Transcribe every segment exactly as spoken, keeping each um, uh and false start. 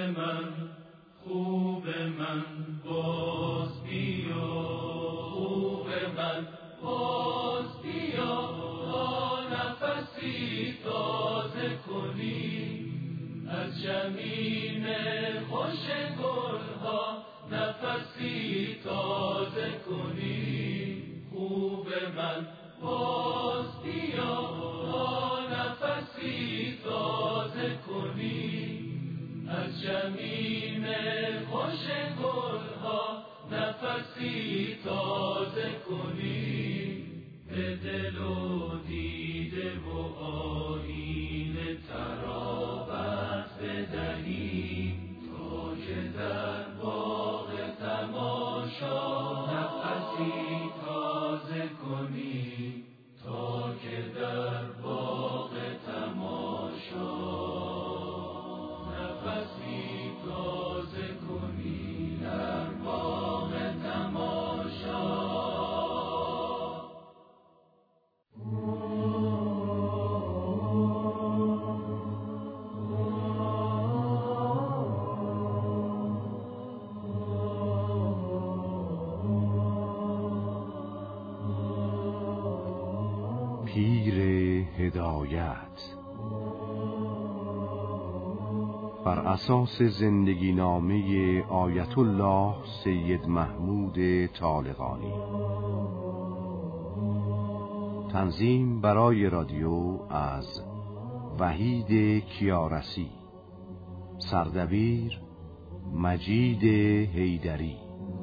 من، خوب من باز بیا، خوب من باز بیا، تا نفسی تازه کنی از جمیل خوش گلها، نفسی تازه کنی. خوب من باز بیا، تا نفسی تازه کنی از جمیل خوش گلها، نفسی تازه کنی. به دل و دیده و آیینه ترابت بدهی، تا که در باغ تماشا نفسی تازه کنی، تا که در باغ تماشا نفسی تازه کنی، در باغ تماشا. پیر هدایت بر اساس زندگی نامه آیت الله سید محمود طالقانی. تنظیم برای رادیو از وحید کیارسی. سردبیر مجید حیدری.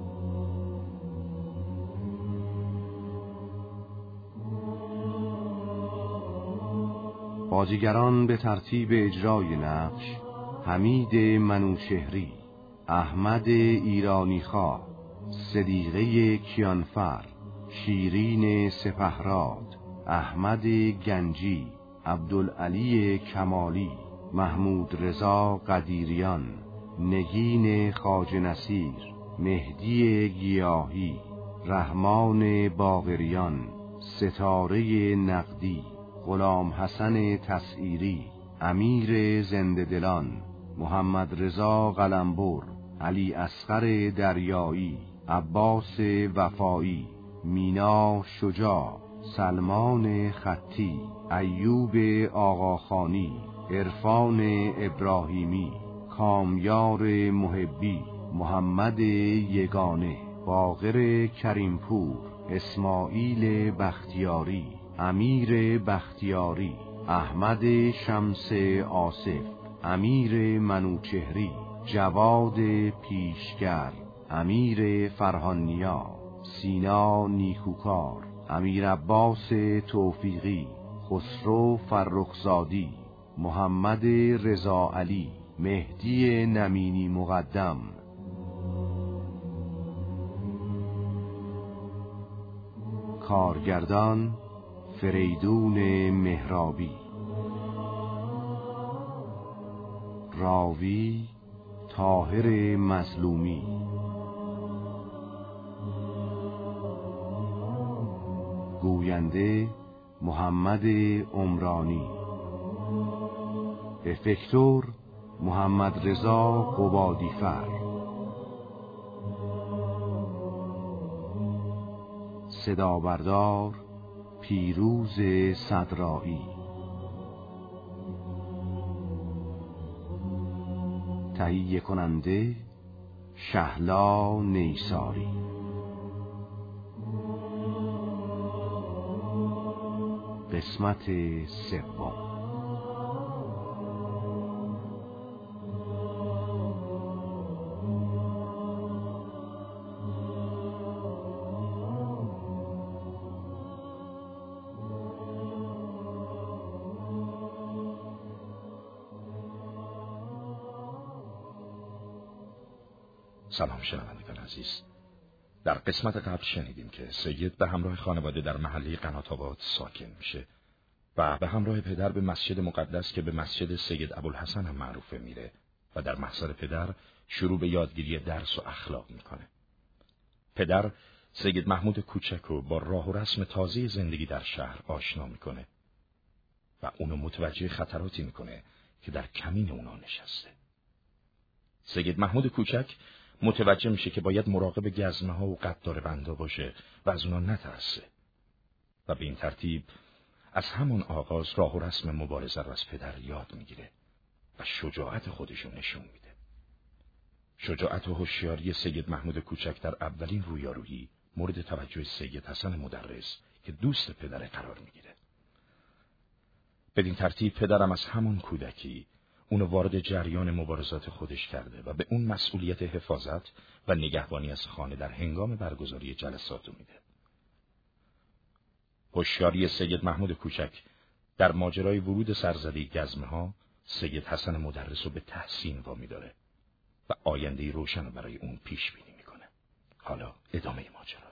بازیگران به ترتیب اجرای نقش: حمید منوچهری، احمد ایرانیخواه، صدیقه کیانفر، شیرین سپهراد، احمد گنجی، عبدالعلی کمالی، محمود رضا قدیریان، نگین خواجه نصیر، مهدی گیاهی، رحمان باقریان، ستاره نقدی، غلام حسن تسعیری، امیر زنده دلان، محمد رضا قلمبر، علی اصغر دریایی، عباس وفایی، مینا شجاع، سلمان خطی، ایوب آقاخانی، عرفان ابراهیمی، کامیار محبی، محمد یگانه، باقر کریمپور، اسماعیل بختیاری، امیر بختیاری، احمد شمس آصف، امیر منوچهری، جواد پیشگر، امیر فرهانیا، سینا نیکوکار، امیر عباس توفیقی، خسرو فرخزادی، محمد رضا علی، مهدی نمینی مقدم. کارگردان فریدون مهرابی. راوی طاهر مظلومی. گوینده محمد عمرانی. افکتور محمد رضا قبادیفر. صدا بردار پیروز صدرایی. تهیه کننده شهلا نیساری. قسمت سوم. سلام شنوندگان عزیز. در قسمت قبل شنیدیم که سید به همراه خانواده در محله قنات‌آباد ساکن میشه و به همراه پدر به مسجد مقدس که به مسجد سید ابوالحسن هم معروفه میره و در محضر پدر شروع به یادگیری درس و اخلاق میکنه. پدر سید محمود کوچک رو با راه و رسم تازه زندگی در شهر آشنا میکنه و اونو متوجه خطراتی میکنه که در کمین اونا نشسته. سید محمود کوچک متوجه میشه که باید مراقب گزمه ها و قدار بندا باشه و از اونا نترسه و به این ترتیب از همون آغاز راه و رسم مبارزه رو از پدر یاد میگیره و شجاعت خودشون نشون میده. شجاعت و هوشیاری سید محمود کوچک در اولین رویارویی مورد توجه سید حسن مدرس که دوست پدر قرار میگیره. بدین ترتیب پدرم از همون کودکی اونو وارد جریان مبارزات خودش کرده و به اون مسئولیت حفاظت و نگهبانی از خانه در هنگام برگزاری جلسات میده. هوشیاری سید محمود کوچک در ماجرای ورود سرزده گزمه ها سید حسن مدرس رو به تحسین وامی داره و آینده‌ای روشن رو برای اون پیش بینی میکنه. حالا ادامه ماجرا.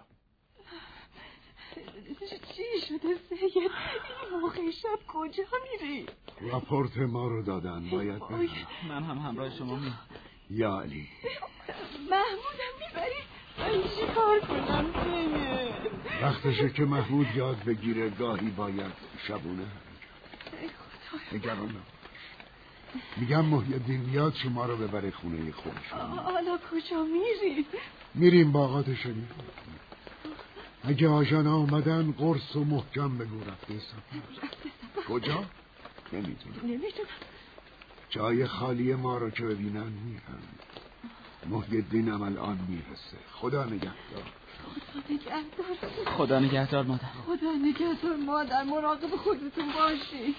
چی شده سید؟ این موقع شب کجا میری؟ راپورت ما رو دادن، باید برم. من هم همراه شما میام. یا علی محمودم میبری؟ من چی کار کنم سید؟ وقتشه که محمود یاد بگیره گاهی باید شبونه نگران. میگم محی الدین بیاد شما رو ببره خونه خودش. حالا کجا میری؟ میریم باغات شریف. اگه آژان آمدن قرص و محکم بگو رفته سفر. کجا؟ نمیدونم. نمیدونم. جای خالی ما رو که ببینن میرن. محی الدینم الان میرسه. خدا نگهدار. خدا نگهدار. خدا نگهدار مادر. خدا نگهدار مادر، مراقب خودتون باشی.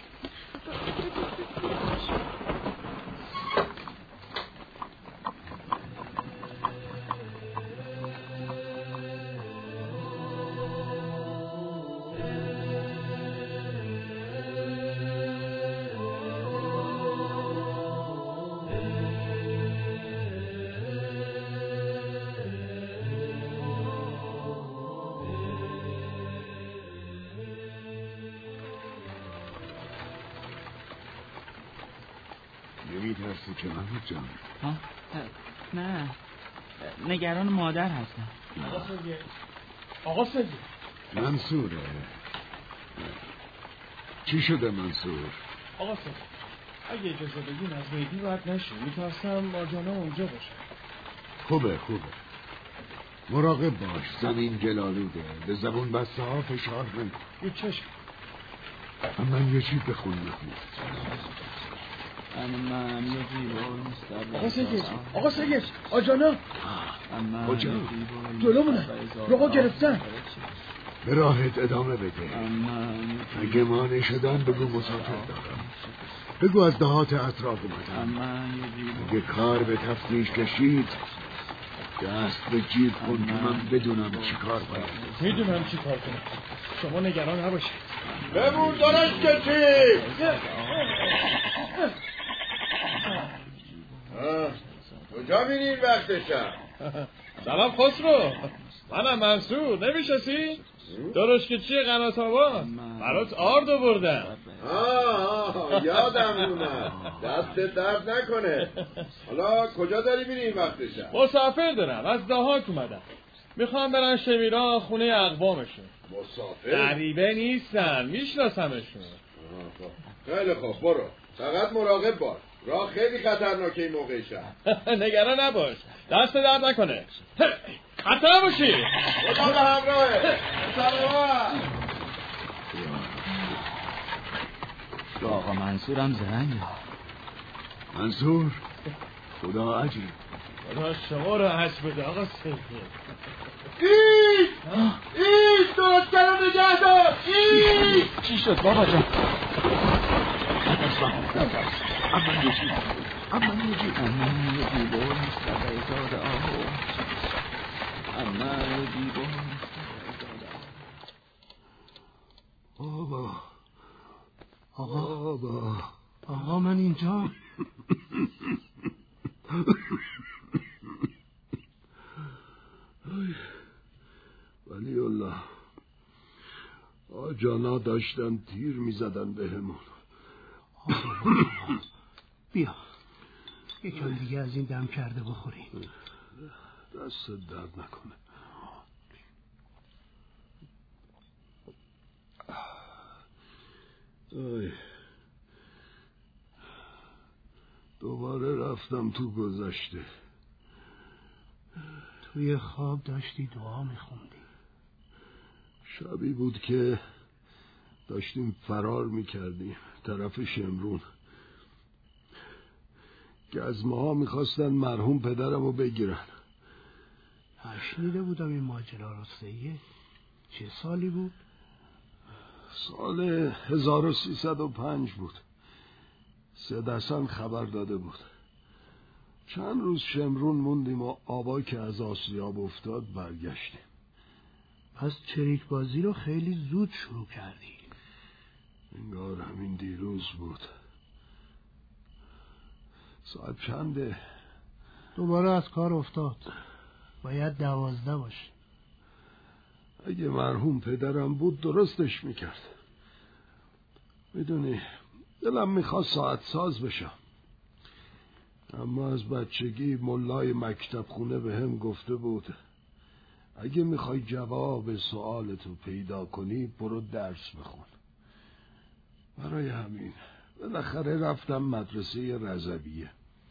نمیترسی که محمود جان؟ ها؟ نه نگران مادر هستم. آقا سید آقا سید منصوره. چی شده منصور؟ آقا سید اگه اجازه بدین از میدی باید نشیم، میترسم ماجانا اونجا باشه. خوبه خوبه مراقب باش، زمین گلالوده، به زبون بسته ها فشار نکن. یه چشم من یه چیز بخون محمود. من یه دیوار مستقیم. آقا سید آقا سید آجانا کجا؟ جلومونه رقا گرفتن. به راحت ادامه بده. اگه مانع شدن بگو مسافر دارم. بگو از دهات اطراف اومدن. اگه کار به تفتیش کشید دست به جیب کن که من بدونم چی کار باید. میدونم چی کار کنم، شما نگران نباشید. بمون دارش کشید. کجا میرین وقت شب؟ سلام خسرو، منم منصور، نمیشناسی؟ درست که چیه قنات آباد برات آرد آوردم. آه آه یادم اومد، دست درد نکنه. حالا کجا داری میری این وقت شب؟ مسافر دارم، از دهات اومدم، میخوام برن شمیران خونه اقوامشون. مسافر؟ غریبه نیستن، میشناسمشون. خیلی خوب برو، فقط مراقب باش، راه خیلی خطرناکه این موقع شب. نگران نباش، دست درد نکنه. خطر نباشی. خدا به همراهه. سلام. آقا منصورم زنگ. منصور خدا عجیب. خدا شما رو حج بده آقا سید. ایش ایش درست کرو نگه دار. ایش چی شد بابا جان؟ اما یکی اما یکی اما یه دیوار مستقل زاده آهو. اما یه دیوار آبا آقا آبا آقا من اینجا. ولی الله آجانا داشتن تیر میزدن به همون. بیا یکم دیگه از این دم کرده بخوریم. دست درد نکنه. آی دوباره رفتم تو گذشته. توی خواب داشتی دعا میخوندی. شبی بود که داشتیم فرار میکردیم طرف شمرون. گزمه ها میخواستن مرحوم پدرم رو بگیرن. شنیده بودم این ماجرا رو سید. چه سالی بود؟ سال هزار و سیصد و پنج بود. سید حسن خبر داده بود. چند روز شمرون موندیم و آبا که از آسیاب افتاد برگشتیم. پس چریک بازی رو خیلی زود شروع کردی. انگار همین دیروز بود. ساعت چنده؟ دوباره از کار افتاد. باید دوازده باشه. اگه مرحوم پدرم بود درستش میکرد. میدونی دلم میخواد ساعت ساز بشم، اما از بچگی ملای مکتب خونه به هم گفته بود اگه میخوای جواب سوالتو پیدا کنی برو درس بخون. برای همین بالاخره رفتم مدرسه رضویه.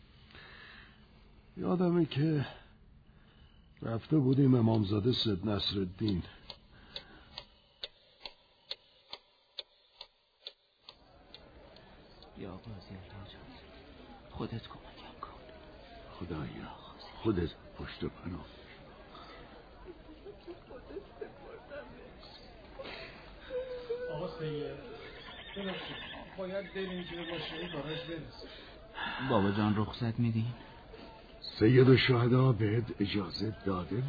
یادمه که رفته بودیم امامزاده سید نصرالدین. یا بازی راجان خودت کمکم کن. خدایا خودت پشت پناه. آقا سید باید دل اینجا باشه این کاراش برسه. بابا جان رخصت میدین؟ سید الشهدا بهت اجازه داده؟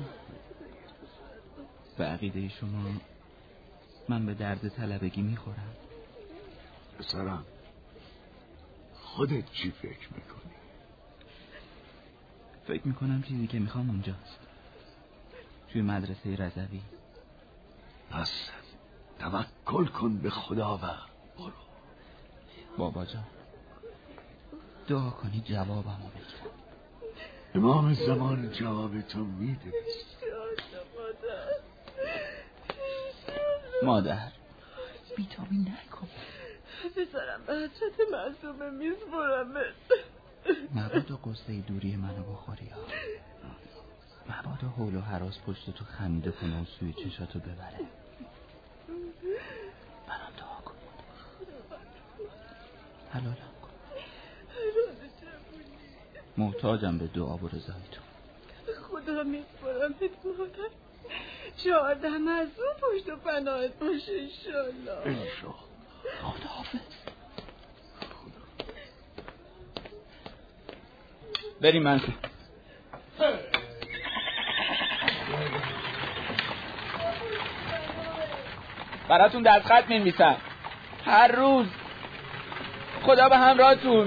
به عقیده شما من به درد طلبگی میخورم؟ پسرم خودت چی فکر میکنی؟ فکر میکنم چیزی که میخوام اونجاست، توی مدرسه رضوی. پس توکل کن به خدا و برو. بابا جان دعا کنی جوابمو بگیرم. امام زمان جواب تو میده. مادر بیتابی نکن. پسرم به حضرت معصومه میسپرمت. مبادا قصه دوری منو بخوری ها. مبادا حول و هراس پشت تو خنده کنه و سوی چشاتو ببره. منم دعا کن حلالم کن. محتاجم به دعا و رضای تو. خدا میسپرمت مادر. چهارده معصوم پشت و پناهت باشه انشالله. انشالله. خدا حافظ. بریم منزل. براتون دستخط می‌نویسم هر روز. خدا به همراهتون.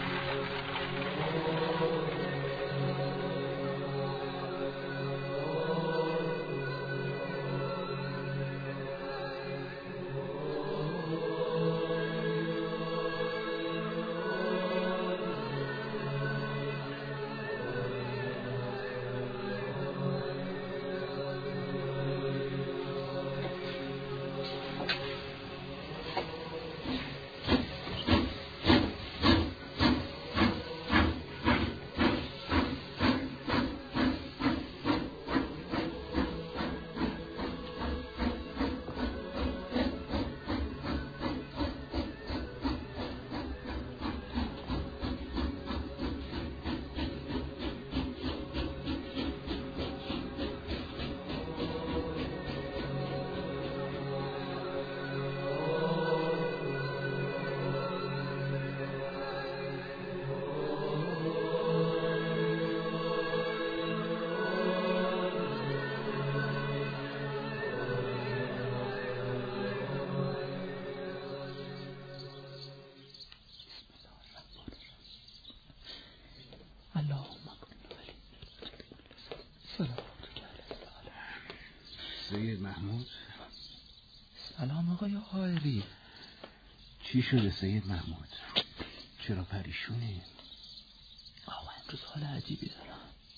سید محمود. سلام آقای حائری. چی شده سید محمود؟ چرا پریشونی؟ آقا امروز حال عجیبی دارم.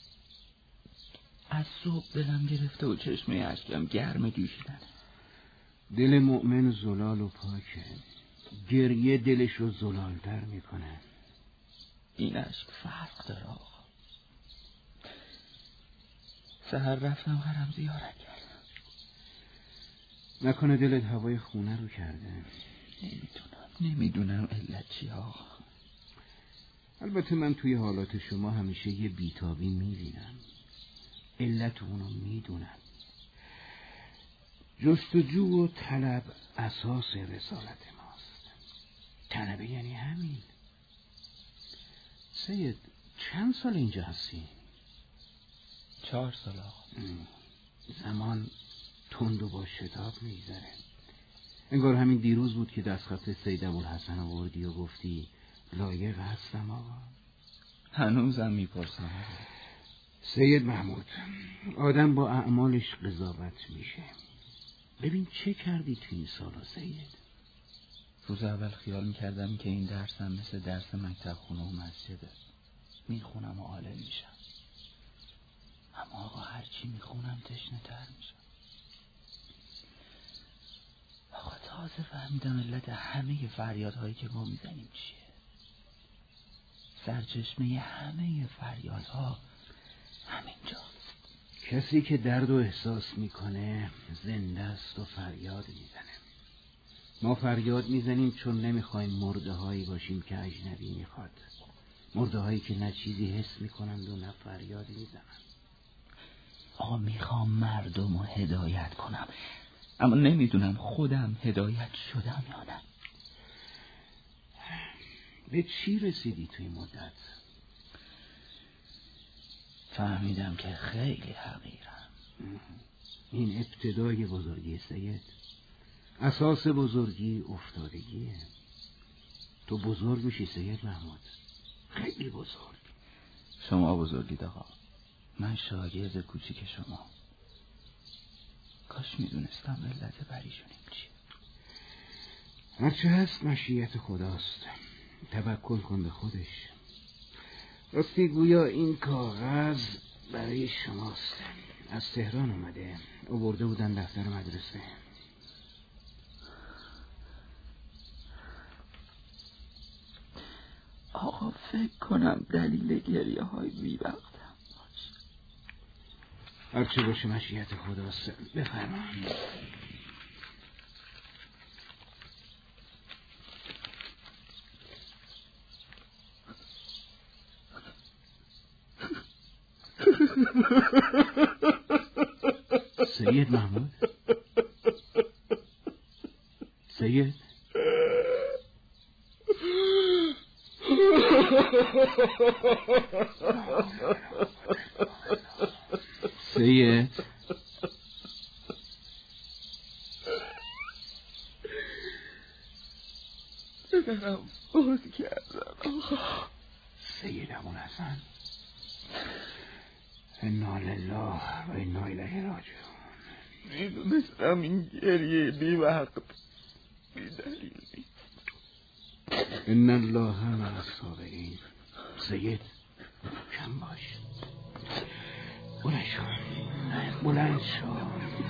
از صبح دلم گرفته و چشمه اشکم گرم جوشیدن. دل مؤمن زلال و پاکه، گریه دلش رو زلالتر میکنه. این اشک فرق داره آقا. سهر رفتم حرم زیارت کردم. نکنه دلت هوای خونه رو کرده؟ نمیدونم نمیدونم علت چی آقا. البته من توی حالات شما همیشه یه بیتابی میبینم. علت اونو میدونم. جستجو و طلب اساس رسالت ماست. طلبه یعنی همین. سید چند سال اینجا هستی؟ چهار سال آقا. زمان تند و با شتاب میگذره. انگار همین دیروز بود که دستخط سید ابوالحسن آوردی و گفتی لایق هستم آقا. هنوزم میپرسم. سید محمود، آدم با اعمالش قضاوت میشه. ببین چه کردی تو این سالا سید. روز اول خیال میکردم که این درسم مثل درس مکتب خونه و مسجده، میخونم و عالم میشم. اما آقا هرچی میخونم تشنه تر میشم. آقا تازه فهمیدم علت همه فریادهایی که ما میزنیم چیه. سرچشمه همه فریادها همینجاست. کسی که درد و احساس میکنه زنده است و فریاد میزنه. ما فریاد میزنیم چون نمیخوایم مرده هایی باشیم که اجنبی میخواد. مرده هایی که نه چیزی حس میکنند و نه فریادی میزنند. آقا میخوام مردم رو هدایت کنم، اما نمیدونم خودم هدایت شدم یا نه. به چی رسیدی توی مدت؟ فهمیدم که خیلی حقیرم. این ابتدای بزرگی سید. اساس بزرگی افتادگیه. تو بزرگ میشی سید محمود، خیلی بزرگ. شما بزرگید آقا، من شاگرد کوچیک شما. کاش میدونستم علت پریشونیم چیه. هرچه هست مشیت خداست. توکل کن به خودش. راستی گویا این کاغذ برای شماست. از تهران اومده، آورده بودن دفتر مدرسه. آقا فکر کنم دلیل گریه های بی وقتم باشه. هرچه باشه مشیت خداست. بفرمایید. سید محمود، سید سید بدنم بود کردم. سید ابوالحسن، انا لله و انا الیه راجعون. میدونستم این گریه بی وقت بی دلیل نیست. ان الله مع الصابرین. سید کم باش. بلند شو، بلند شو.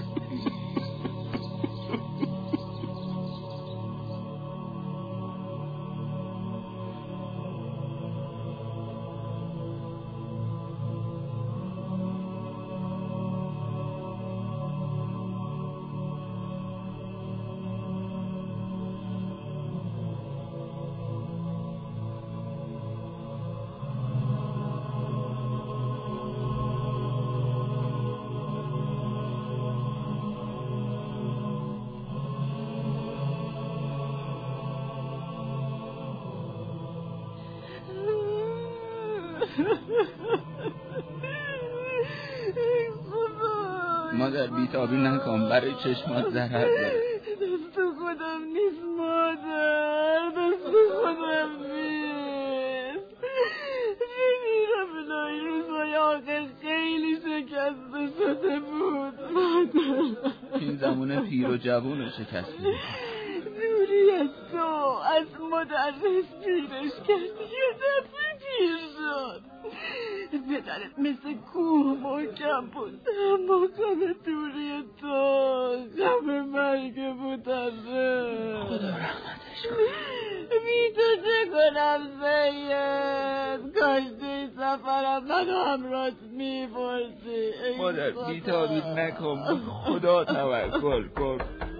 مادر بیتابی نکن، برای چشمات ضرر داره. دست خودم نیست مادر، دست خودم نیست. بمیرم الهی. روزهای آخر خیلی شکسته شده بود مادر. این زمونه پیر و جوون رو شکسته. دوری از تو، از مدرس پیرش کردی، یه دفعه پیر شد. پدرت مثل کوه محکم بود، اما غم دوری تو غم مرگ مدرس. خدا رحمتش کنه. بی تو چه کنم سید؟ کاشته سفرم من همراهت میپرسی. مادر بی تابید نکن، خدا توکل کن.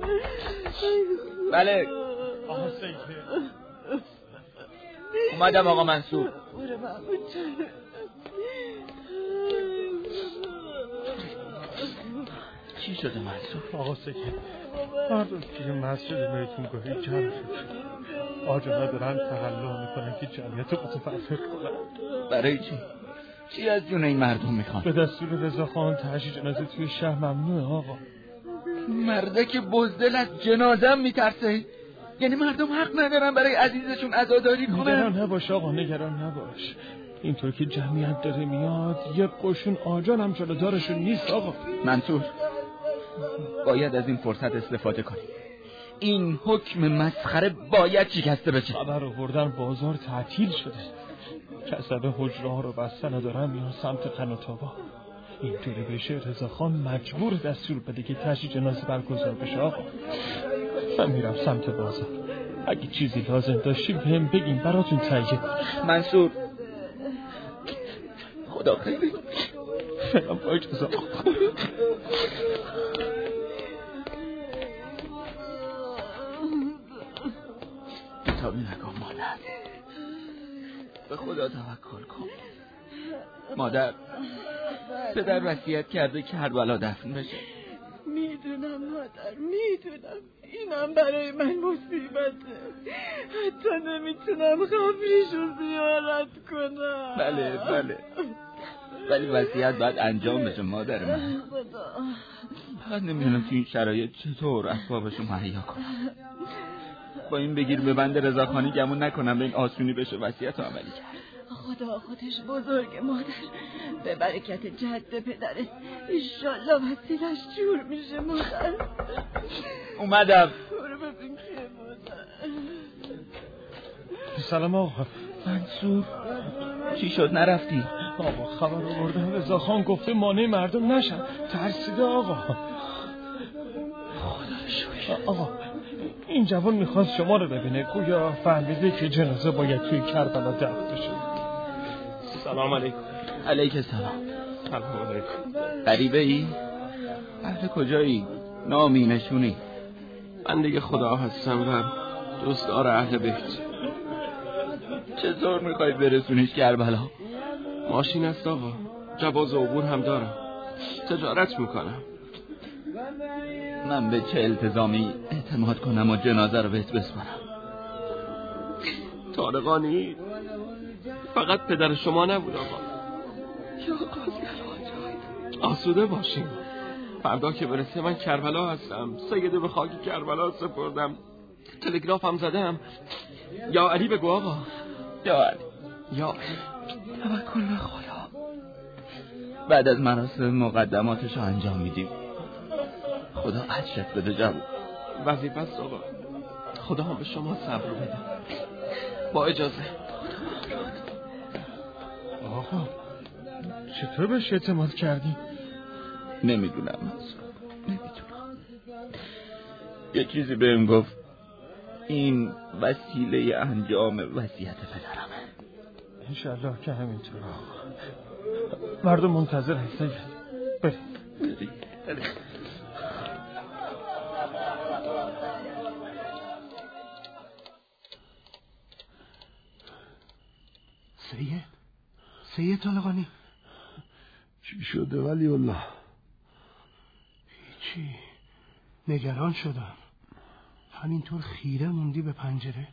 بله آقا سید اومدم آقا منصور. چی شده منصور؟ آقا سید مردم که مسجد میتون گاهی جمع شد آجا ندارن تقلا میکنن که جمعیت متفرق کنن. برای چی؟ چی از جون این مردم میخوان؟ به دستور رضاخان تحشی جنازه توی شهر ممنوعه آقا. مرده که بزدل از جنازم میترسه، یعنی مردم حق ندارن برای عزیزشون عزاداری کنن؟ نگران نباش آقا، نگران نباش. اینطور که جمعیت داره میاد یه قشون آجان هم جلودارشون نیست آقا. منصور باید از این فرصت استفاده کنیم. این حکم مسخره باید شکسته بشه. خبر آوردن بازار تعطیل شده، کسب حجره ها رو بستن و دارن میان سمت قناتابا. اینطوری بشه رضاخان مجبور دستور بده که تشییع جنازه برگزار بشه آقا. من میرم سمت بازار، اگه چیزی لازم داشتیم بهم بگیم براتون تهیه کنم. منصور خدا خیلی فعلا با اجازه آقا. بیتابی نکن مادر، به خدا توکل کن. مادر پدر وصیت کرده که کربلا دفن بشه. میدونم مادر، میدونم اینم برای من مصیبته، حتی نمیتونم قبرشو زیارت کنم. بله بله ولی وصیت باید انجام بشه مادر من. خدا فقط نمیدونم تو این شرایط چطور اسبابشو مهیا کنم. با این بگیر به بند رضاخانی گمون نکنم به این آسونی بشه وصیت رو عملی کرد. خدا خودش بزرگه مادر، به برکت جد پدرت انشالله وسیلش جور میشه مادر. اومدم. برو ببین که مادر. سلام آقا. منصور چی شد نرفتی؟ آقا خبر آوردن رضاخان گفته مانع مردم نشن، ترسیده آقا. خدا رو شکر. آقا این جوان میخواست شما رو ببینه، گویا فهمیده که جنازه باید توی کربلا دفن بشه. سلام علیکم. علیک السلام. سلام علیکم. غریبه ای؟ اهل کجایی؟ نامی نشونی؟ من دیگه خدا هستم و دوستدار اهل بیت. چطور میخوای برسونیش کربلا؟ ماشین است آقا، جواز عبور هم دارم، تجارت میکنم. من به چه التزامی اعتماد کنم و جنازه رو بهت بسپارم؟ طالقانی فقط پدر شما نبود آقا. آسوده باشیم، فردا که برسه من کربلا هستم، سیده به خاک کربلا سپردم، تلگراف هم زدم. یا علی بگو آقا. یا علی. یا علی. توکل به خدا. بعد از مراسم مقدماتش رو انجام میدیم. خدا اجرت بده جواب. وظیفه است آقا، خدا هم به شما صبر بده. با اجازه. آقا چطور بهش اعتماد کردی؟ نمیدونم منصور، نمیدونم. یه چیزی بهم گفت این وسیله انجام وصیت پدرمه. انشالله که همینطور آقا. مردم منتظر هستن. بریم بریم. سید سید طالقانی چی شده ولی الله؟ هیچی، نگران شدم. همینطور خیره موندی به پنجره.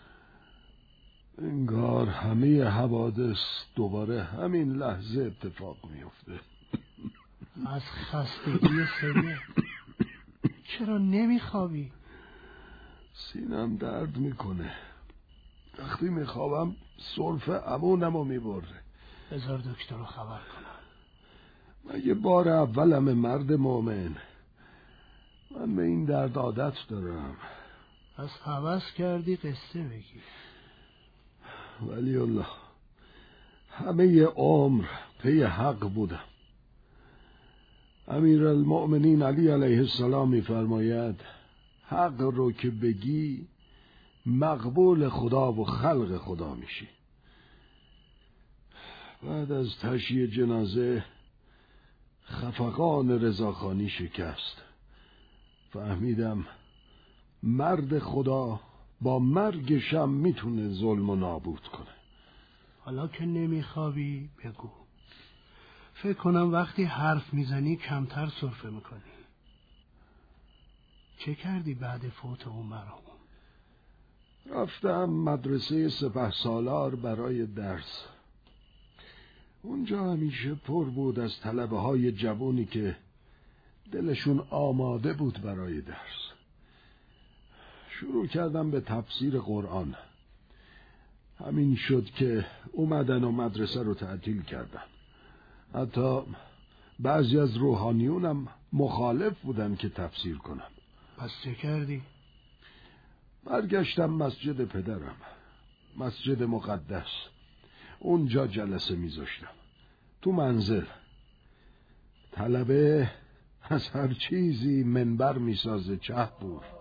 انگار همه حوادث دوباره همین لحظه اتفاق میفته. از خستگی سید چرا نمیخوابی؟ سینم درد میکنه، وقتی میخوابم سرفه امونمو میبره. بذار دکتر رو خبر کنم. مگه بار اولم مرد مومن، من به این درد عادت دارم. از هوس کردی قصه بگی. ولی الله همه عمر پی حق بودم. امیر المؤمنین علی علیه السلام میفرماید حق رو که بگی مقبول خدا و خلق خدا میشی. بعد از تشییع جنازه خفقان رضاخانی شکست. فهمیدم مرد خدا با مرگشم میتونه ظلم و نابود کنه. حالا که نمیخوابی بگو. فکر کنم وقتی حرف میزنی کمتر سرفه میکنی. چه کردی بعد فوت اون مرحوم؟ رفتم مدرسه سپه سالار برای درس. اونجا همیشه پر بود از طلبه های جوانی که دلشون آماده بود برای درس. شروع کردم به تفسیر قرآن. همین شد که اومدن و مدرسه رو تعطیل کردن. حتی بعضی از روحانیونم مخالف بودن که تفسیر کنم. پس چه کردی؟ برگشتم مسجد پدرم، مسجد مقدس. اونجا جلسه میذاشتم، تو منزل. طلبه از هر چیزی منبر میسازه چه بود.